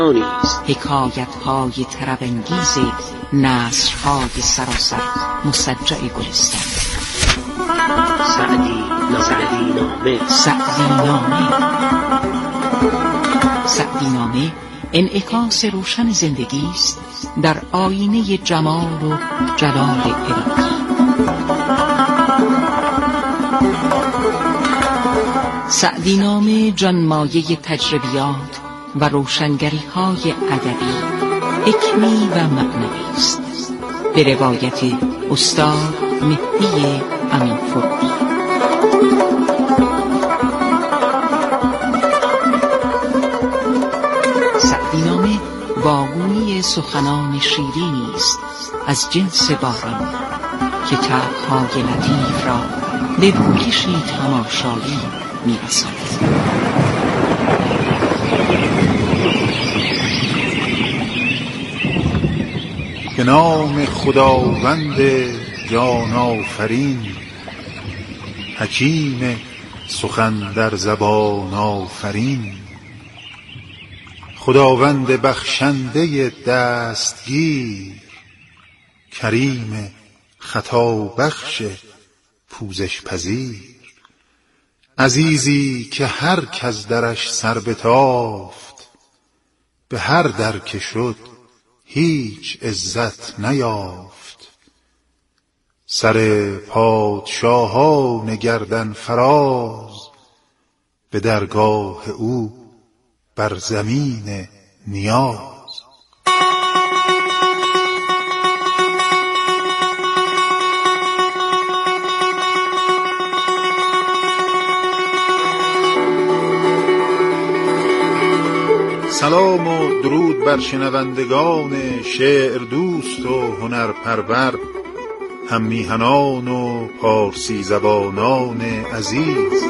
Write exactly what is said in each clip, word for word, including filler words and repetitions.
حکایت های طرب انگیز نثر های سراسر مسجع گلستان. سعدی نامه سعدی نامه سعدی نامه انعکاس روشن زندگی است در آینه جمال و جلال الهی. سعدی نامه جانمایه تجربیات و روشنگری های ادبی، حکمی و معنوی است. به روایت استاد مهدی امین‌فروغی. سعدی نامه واگویی سخنان شیرینی است از جنس باران که طبع‌های لطیف را به روکشی تماشایی می‌رساند. به نام خداوند جان آفرین، حکیم سخن در زبان آفرین. خداوند بخشنده دستگیر، کریم خطا بخش پوزش پذیر. عزیزی که هر کس درش سر بتافت، به هر در که شد هیچ عزت نیافت. سر پادشاهان گردن فراز، به درگاه او بر زمین نیاز. سلام و درود بر شنوندگان شعر دوست و هنر پرور، هم میهنان و پارسی زبانان عزیز.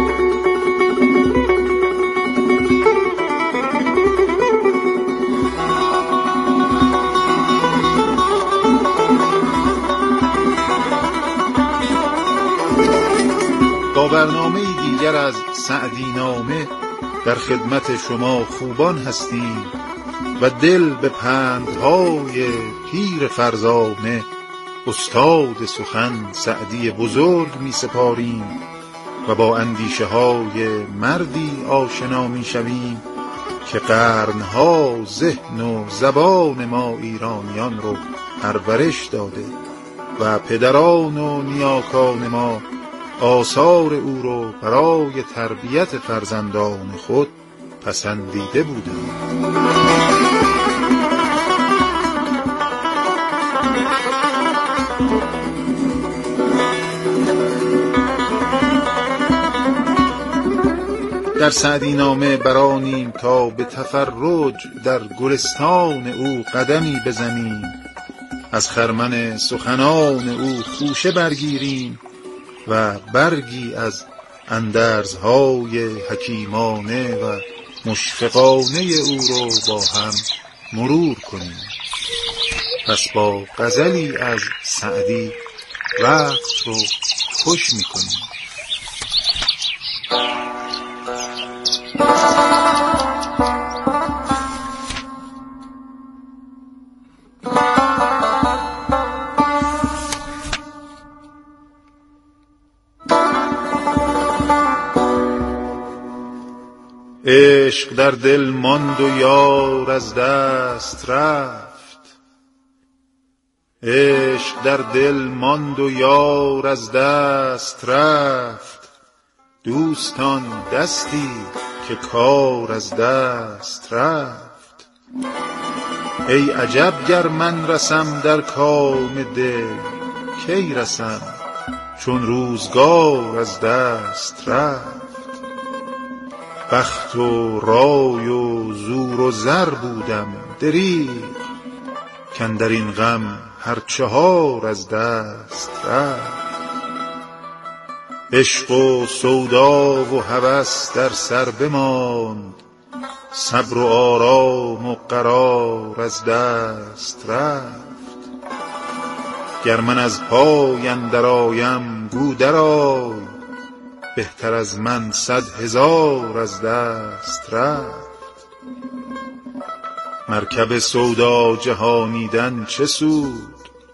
با برنامه دیگر از سعدی نامه در خدمت شما خوبان هستیم و دل به پندهای پیر فرزانه استاد سخن سعدی بزرگ می سپاریم و با اندیشه های مردی آشنا می شویم که قرنها ذهن و زبان ما ایرانیان رو پرورش داده و پدران و نیاکان ما آثار او رو برای تربیت فرزندان خود پسندیده بودند. در سعدی نامه برانیم تا به تفرج در گلستان او قدمی بزنیم، از خرمن سخنان او خوشه برگیریم و برگی از اندرزهای حکیمانه و مشفقانه او رو با هم مرور کنیم. پس با غزلی از سعدی وقت رو خوش می‌کنیم. عشق در دل ماند و یار از دست رفت، عشق در دل ماند و یار از دست رفت. دوستان دستی که کار از دست رفت. ای عجب گر من رسم در کام دل، کی رسم چون روزگار از دست رفت. بخت و رای و زور و زر بودم دریغ، کاندر این غم هر چهار از دست رفت. عشق و سودا و هوس در سر بماند، صبر و آرام و قرار از دست رفت. گر من از پای اندر آیم گو درآی، بهتر از من صد هزار از دست رفت. مرکب سودا جهانیدن چه سود؟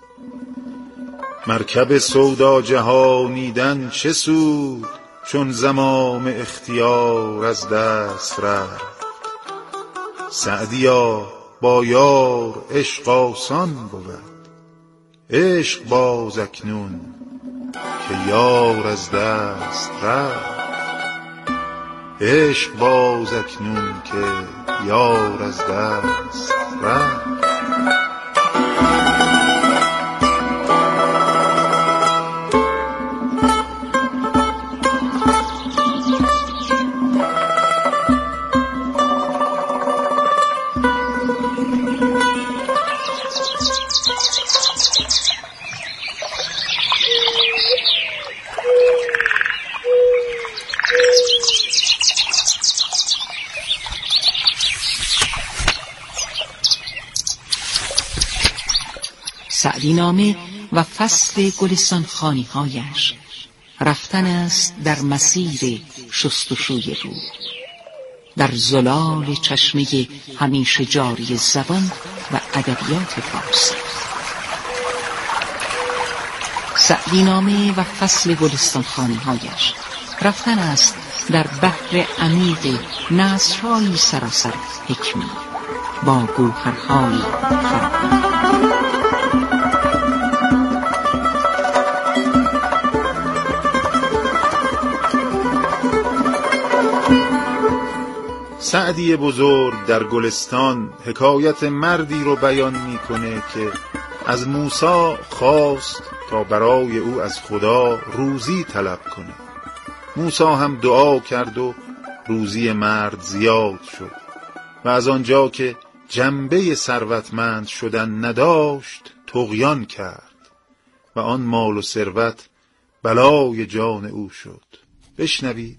مرکب سودا جهانیدن چه سود؟ چون زمام اختیار از دست رفت. سعدیا با یار عشق آسان بود، عشق باز اکنون که یار از دست رفت. عشق باز اکنون که یار از دست رفت. سعدی نامه و فصل گلستان خانی هایش رفتن است در مسیر شستشوی روح، در زلال چشمه همیشه جاری زبان و ادبیات فارسی. سعدی نامه و فصل گلستان خانی هایش رفتن است در بحر عمیق نثرهایی سراسر حکمی با گوهرهایی فربه. سعدی بزرگ در گلستان حکایت مردی رو بیان میکنه که از موسی خواست تا برای او از خدا روزی طلب کنه. موسی هم دعا کرد و روزی مرد زیاد شد و از آنجا که جنبه ثروتمند شدن نداشت طغیان کرد و آن مال و ثروت بلای جان او شد. بشنوید.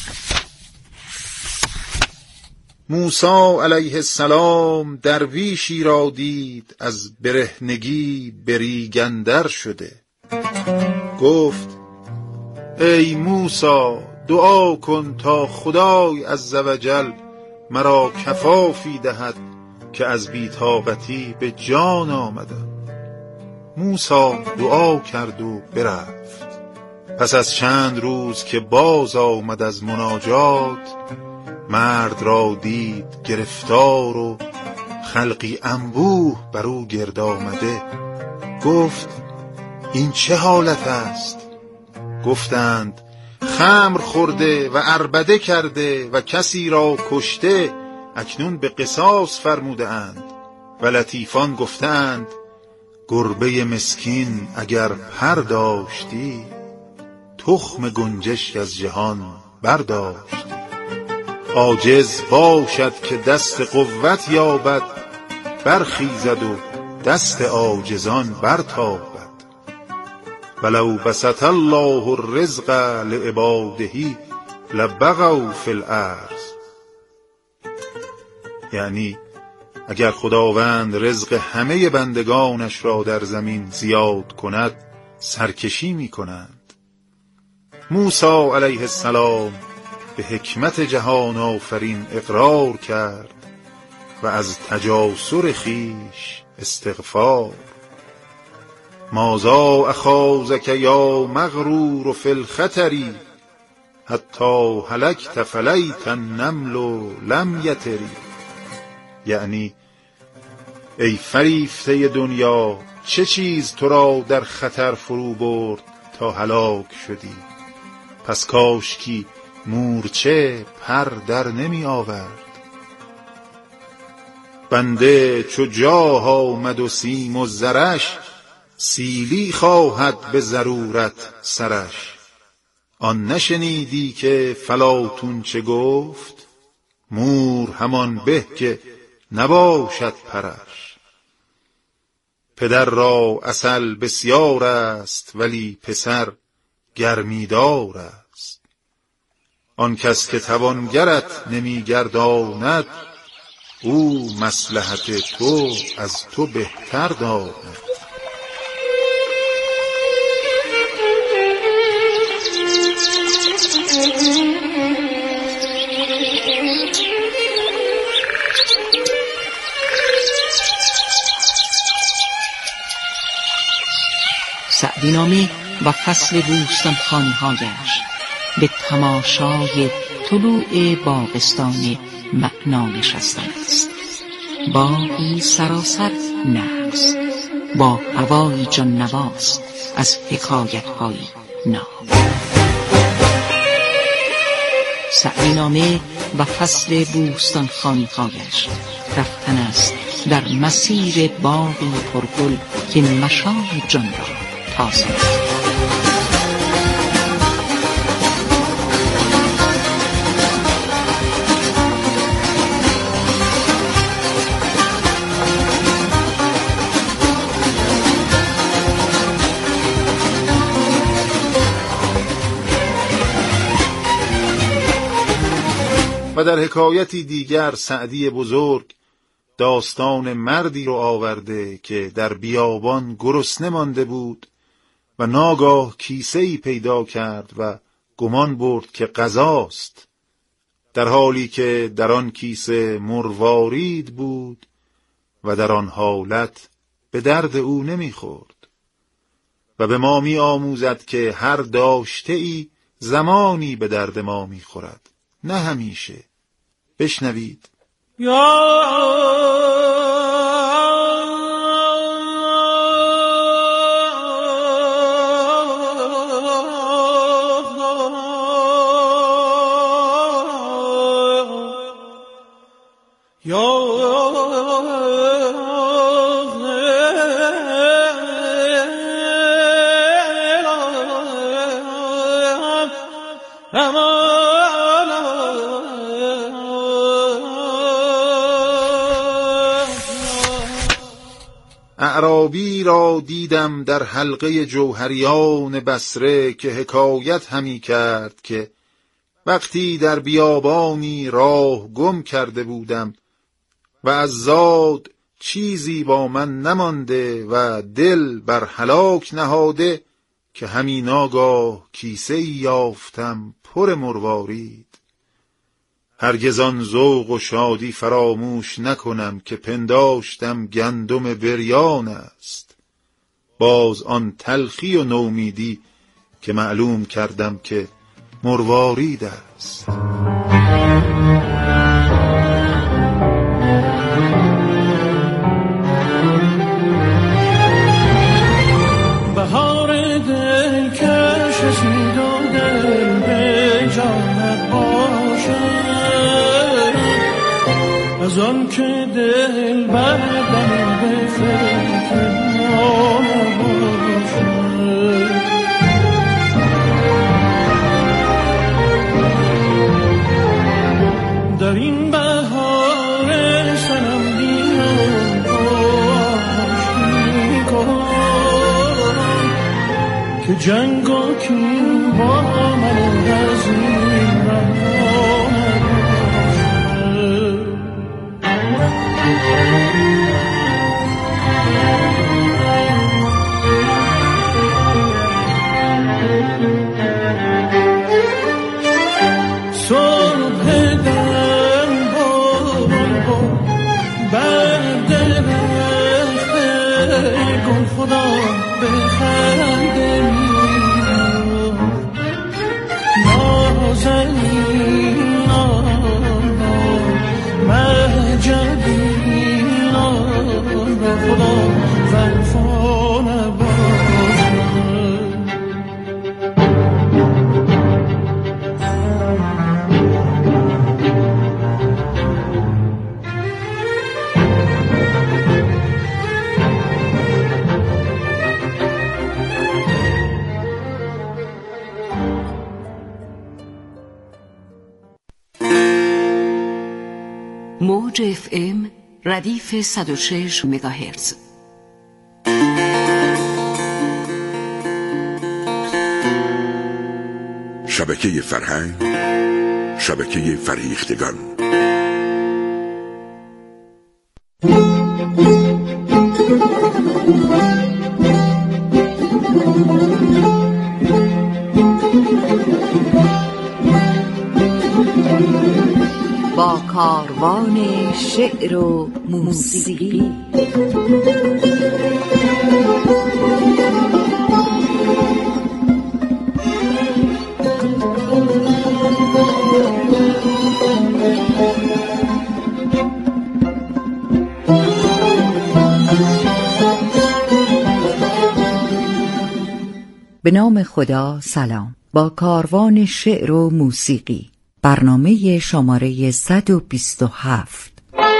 موسی علیه السلام درویشی را دید از برهنگی بریگندر شده. گفت ای موسی دعا کن تا خدای عزوجل مرا کفافی دهد که از بی‌طاقتی به جان آمدم. موسی دعا کرد و برفت. پس از چند روز که باز آمد از مناجات، مرد را دید گرفتار و خلقی انبوه بر او گرد آمده. گفت این چه حالت است؟ گفتند خمر خورده و عربده کرده و کسی را کشته، اکنون به قصاص فرموده اند. و لطیفان گفتند گربه مسکین اگر پر داشتی، تخم گنجشک از جهان برداشتی. عاجز باشد که دست قوت یابد، برخیزد و دست عاجزان برتابد. ولو بسط الله الرزق لعباده لبغوا فی الارض. یعنی اگر خداوند رزق همه بندگانش را در زمین زیاد کند سرکشی می کنند. موسی علیه السلام به حکمت جهان آفرین اقرار کرد و از تجاسر خیش استغفار. ماذا اخاذک یا مغرور فی الخطری، حتی هلکت فلیت النمل لم یتری. یعنی ای فریفته دنیا، چه چیز تو را در خطر فرو برد تا هلاک شدی؟ پس کاشکی مورچه پر در نمی آورد. بنده چو جاه آمد و سیم و زرش، سیلی خواهد به ضرورت سرش. آن نشنیدی که فلاطون چه گفت؟ مور همان به که نباشد پرش. پدر را عسل بسیار است ولی پسر گرمیدار است. آن کس که توانگرت نمی گرداند، او مصلحت تو از تو بهتر داند. سعدی نامه و فصل بوستان خانی‌هایش به تماشای طلوع باغستان معنا نشستن است. باغی سراسر نغز با هوایی جان نواز از حکایت‌های ناب. سعدی نامه و فصل بوستان خانی‌هایش رفتن است در مسیر باغی پرگل که مشام جان را تازه است. و در حکایتی دیگر سعدی بزرگ داستان مردی رو آورده که در بیابان گرسنه مانده بود و ناگاه کیسه‌ای پیدا کرد و گمان برد که غذاست، در حالی که در آن کیسه مروارید بود و در آن حالت به درد او نمیخورد. و به ما می آموزد که هر داشته ای زمانی به درد ما میخورد، نه همیشه. بشنوید. یا اعرابی را دیدم در حلقه جوهریان بصره که حکایت همی کرد که وقتی در بیابانی راه گم کرده بودم و از زاد چیزی با من نمانده و دل بر هلاک نهاده که همی ناگاه کیسه یافتم پر مروارید. هرگز آن ذوق و شادی فراموش نکنم که پنداشتم گندم بریان است، باز آن تلخی و نومیدی که معلوم کردم که مروارید است. بهار دل کش رسید و دل به جانت باشد، از آن که دل بردم به فکر ما باشد. در این بهار سنم بیان آشتی کن که جنگ و کین با من از این راه صبح دم باران با بر درخت گل خدا بخنده میاد نازنین آن مهجبین آن را خدا وفا نباشد. موج اف ام ردیف صد و شش مگاهرتز. شبکه فرهنگ، شبکه فرهیختگان. با کاروان شعر و موسیقی به نام خدا. سلام. با کاروان شعر و موسیقی، برنامه شماره صد و بیست و هفت.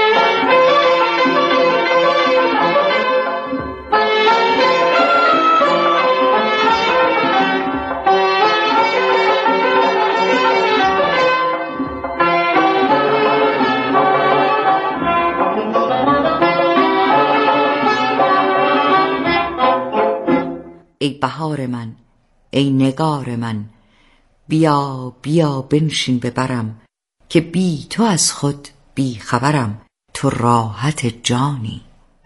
ای بهار من، ای نگار من، بیا بیا بنشین ببرم، که بی تو از خود بی خبرم، تو راحت جانی.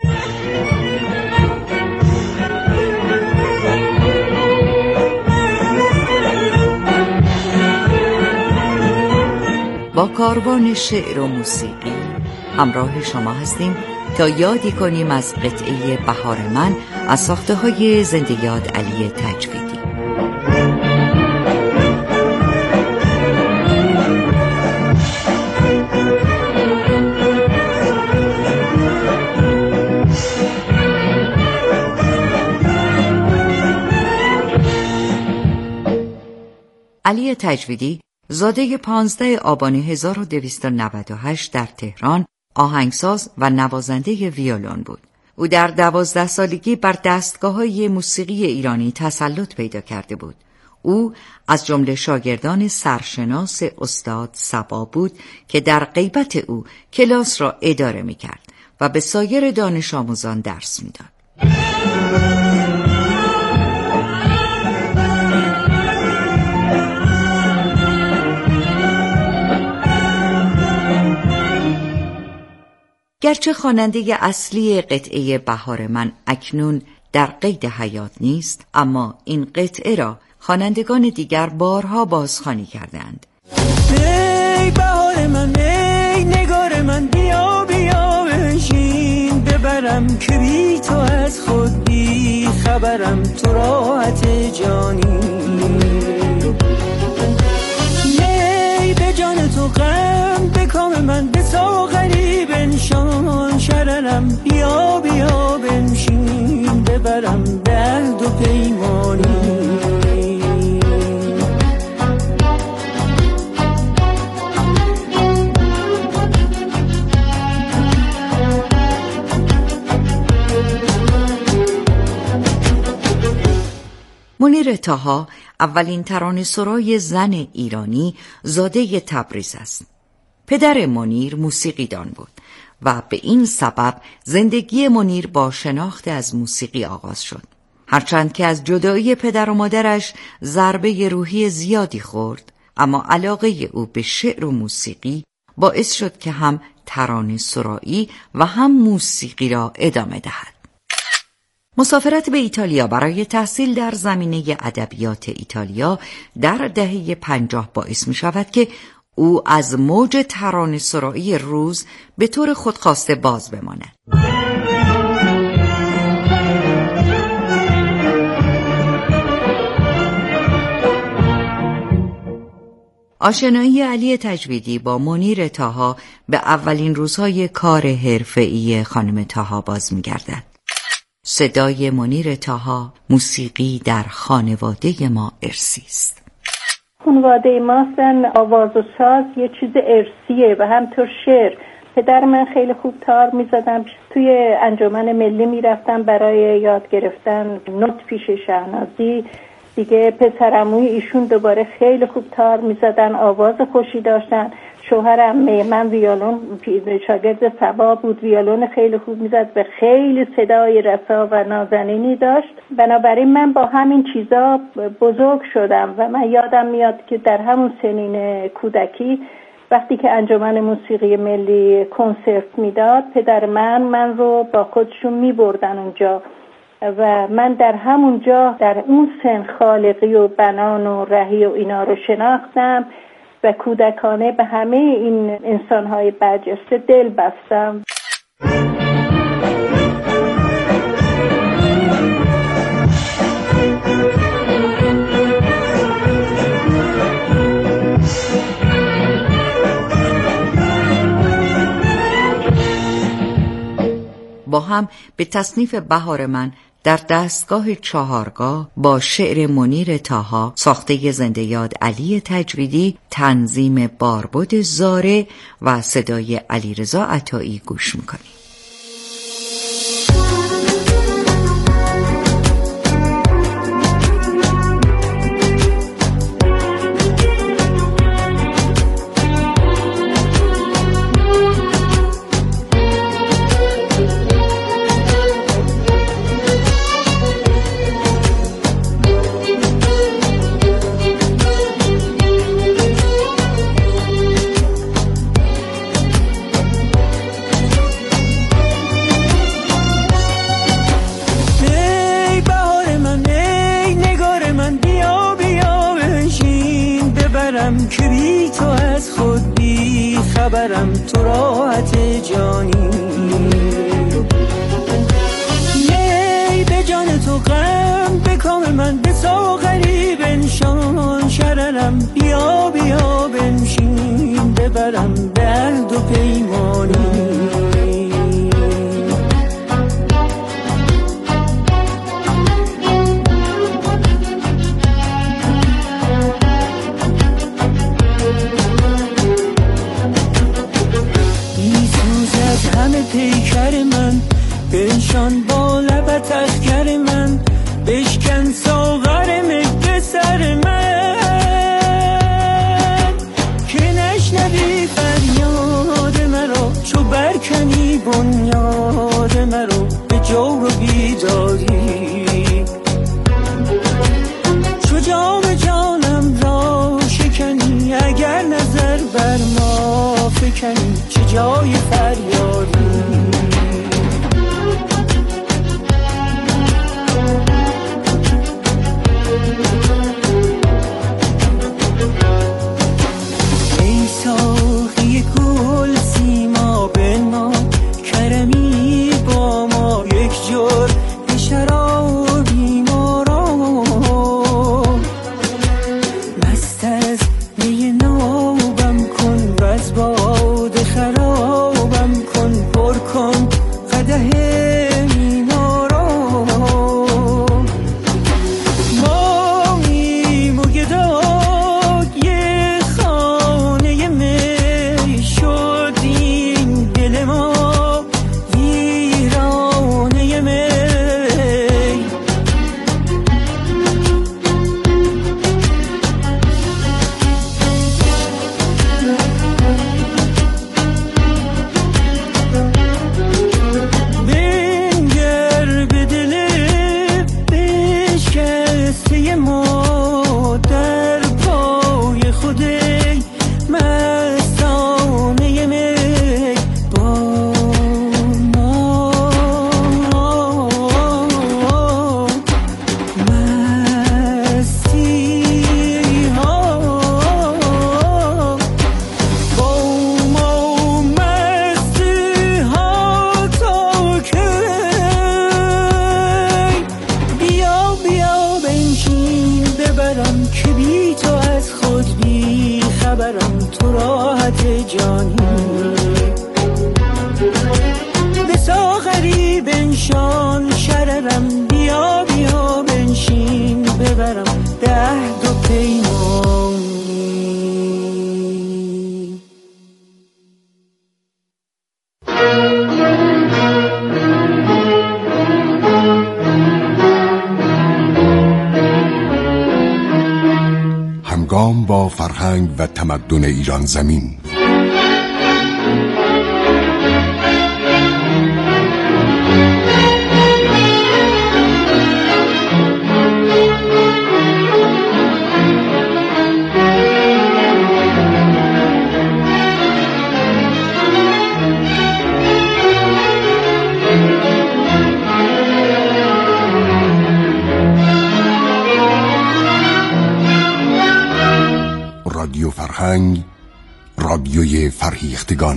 با کاروان شعر و موسیقی همراه شما هستیم تا یادی کنیم از قطعه بهار من از ساخته های زنده یاد علی تجویدی. علی تجویدی زاده پانزده آبان هزار و دویست و نود و هشت در تهران آهنگساز و نوازنده ویولون بود. او در دوازده سالگی بر دستگاه‌های موسیقی ایرانی تسلط پیدا کرده بود. او از جمله شاگردان سرشناس استاد صبا بود که در غیبت او کلاس را اداره می‌کرد و به سایر دانش آموزان درس می‌داد. گرچه خواننده اصلی قطعه بهار من اکنون در قید حیات نیست، اما این قطعه را خوانندگان دیگر بارها بازخوانی کردند. ای بهار من، ای نگار من، بیا بیا بنشین ببرم، که بی تو از خود بی خبرم، تو راحت جانی. ای به جان تو غم به کام من، به ساغری بنشان شررم، بیا بیا بنشین ببرم دهد و پیمانی. منیر طاها اولین ترانه‌سرای زن ایرانی زاده تبریز است. پدر منیر موسیقیدان بود و به این سبب زندگی منیر با شناخت از موسیقی آغاز شد. هرچند که از جدایی پدر و مادرش ضربه روحی زیادی خورد، اما علاقه او به شعر و موسیقی باعث شد که هم ترانه‌سرایی و هم موسیقی را ادامه دهد. مسافرت به ایتالیا برای تحصیل در زمینه ادبیات ایتالیا در دهه پنجاه باعث می شود که او از موج ترانه‌سرایی روز به طور خودخواسته باز بماند. آشنایی علی تجویدی با منیر طاها به اولین روزهای کار حرفه‌ای خانم طاها باز می‌گردد. صدای منیر طاها موسیقی در خانواده ما ارثی است. خانواده ما اصلا آواز و ساز یه چیز ارثیه و همطور شعر. پدر من خیلی خوب تار می‌زدن، توی انجمن ملی می‌رفتم برای یاد گرفتن نوت پیش شهنازی. دیگه پسرعموی ایشون دوباره خیلی خوب تار می‌زدن، آواز خوشی داشتن. شوهرم من ویولون شاگرد صبا بود، ویولون خیلی خوب میزد و خیلی صدای رسا و نازنینی داشت. بنابراین من با همین چیزا بزرگ شدم و من یادم میاد که در همون سنین کودکی وقتی که انجمن موسیقی ملی کنسرت میداد، پدر من من رو با خودشون میبردن اونجا و من در همون جا در اون سن خالقی و بنان و رهی و اینا رو شناختم و کودکانه به همه این انسان‌های برجسته دل بستم. با هم به تصنیف بهار من در دستگاه چهارگاه با شعر منیر طاها، ساخته زنده یاد علی تجویدی، تنظیم باربد زاره و صدای علیرضا عطایی گوش میکنیم. که بی تو از خود بی خبرم، تو راحت جانی. می به جان تو غم به کام من، به ساغری بنشان شررم. بیا بیا بنشین ببرم درد و پیمانی. پیکر من بنشان با لبت اخگر من، بشکن ساغر مهد سر من، که نشنوی فریاد مرا، چو برکنی بنیاد مرا به جور و بیداری. چو جام جانم را شکنی، اگر نظر بر ما فکنی، چه جای فریادی. ای ساقی گل سیما بنما، کرمی با ما یک جور به شرابی ما را. مست از می نابم کن و از باده خرابم کن، پر کن قدح مینا را. ماییم و گدای خانه می شدیم، دل ما ویرانه می. بنگر به دل بشکسته ما، در پای خود مستانه می با ما. مستی ها با ما، مستی ها تا کی؟ بیا بیا بنشین ببرم، که بی تو از خود بی خبرم، تو راحت جانی. به ساغری بنشان شررم، بیا بیا بنشین ببرم دهد و پیمانی. همگام با فرهنگ و تمدن ایران زمین. رادیو فرهنگ، رادیوی فرهیختگان.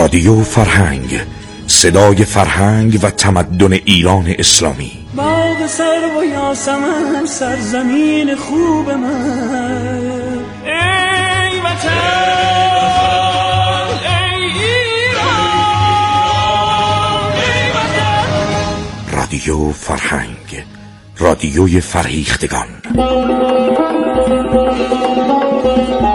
رادیو فرهنگ، صدای فرهنگ و تمدن ایران اسلامی. باغ سرو و یاسمن سرزمین خوب من، ای وطن ای ایران ای وطن. رادیو فرهنگ، رادیوی فرهیختگان.